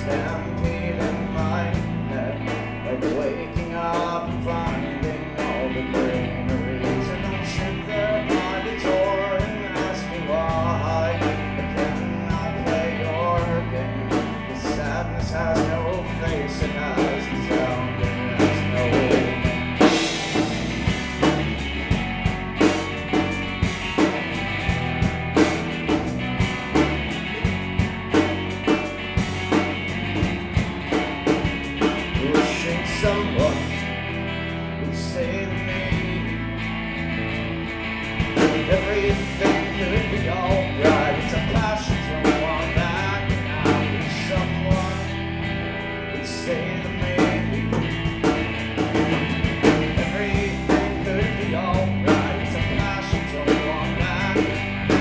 stampede in my head, like waking up and finding all the greeneries. And don't sit there by the door and ask me why I cannot play your game. The sadness has no face, it has the sound, and it has no name. Someone would say to me, everything could be alright. It's a passion to walk back, and I wish someone would say to me, everything could be alright. It's a passion to walk back.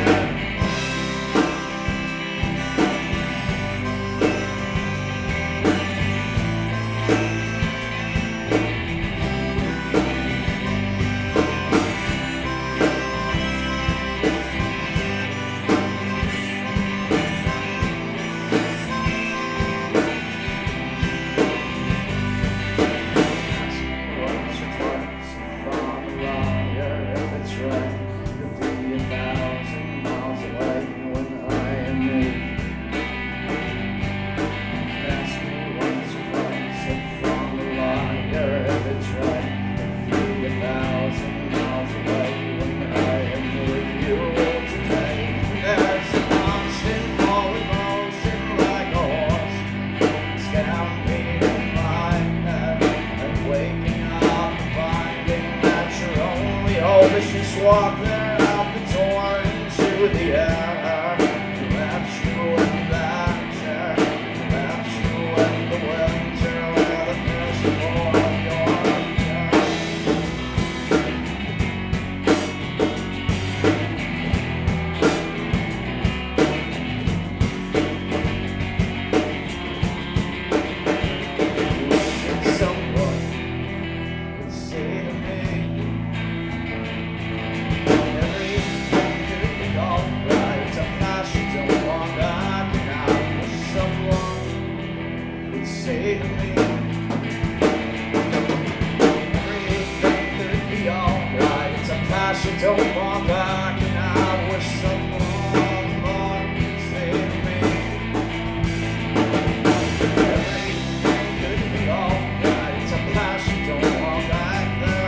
Just walk there out the door into the air. Perhaps you in that chair. Perhaps you in the winter where the first for someone would say to me, say to me, everything could be alright. It's a passion, don't walk back, and I wish someone would say to me, everything could be alright. It's a passion, don't walk back there.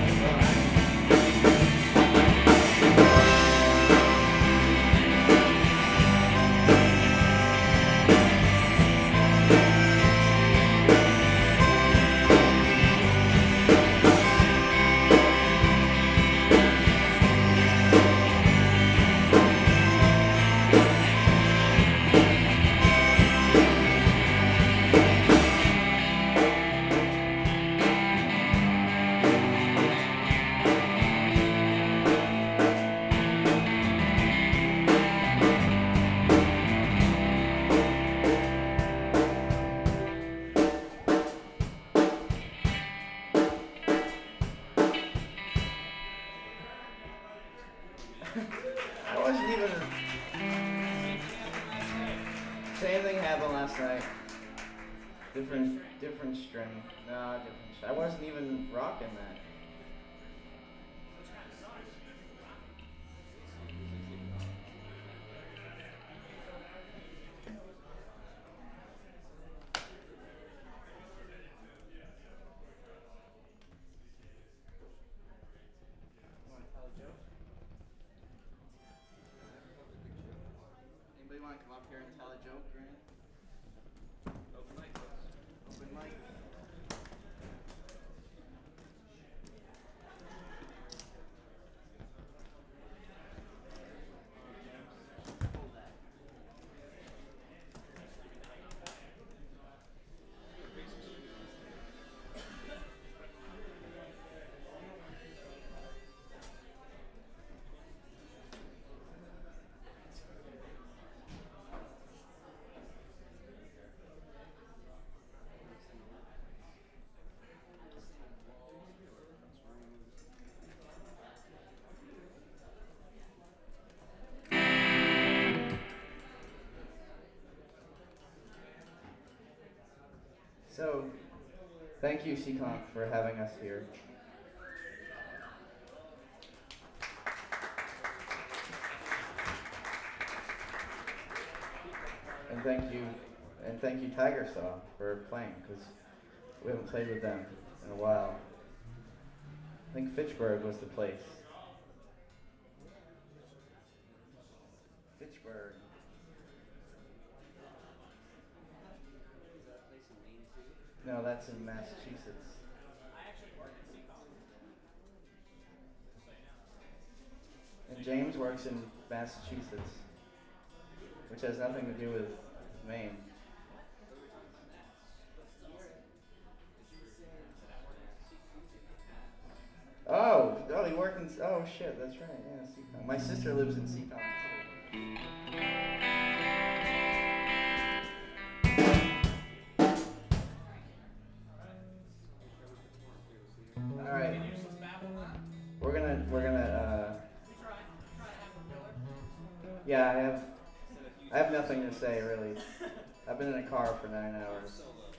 I wasn't even. Same thing happened last night. Different string. No, different. I wasn't even rocking that. Want to come up here and tell a joke, Grant? Open mic. Open mic. So, thank you, Seekonk, for having us here. And thank you, Tiger Saw, for playing, because we haven't played with them in a while. I think Fitchburg was the place. Fitchburg. No, that's in Massachusetts. And James works in Massachusetts, which has nothing to do with Maine. He worked in. Oh shit, that's right. Yeah, Seekonk. My sister lives in Seekonk too. All right. We're gonna. Yeah, I have nothing to say really. I've been in a car for 9 hours.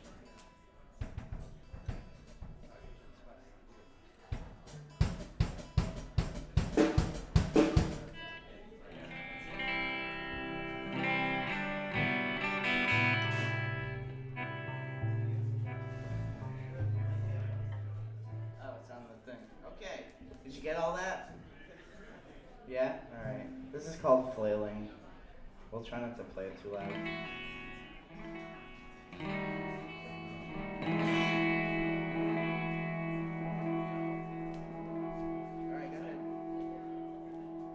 Oh, it's on the thing. Okay. Did you get all that? Yeah? Alright. This is called flailing. We'll try not to play it too loud.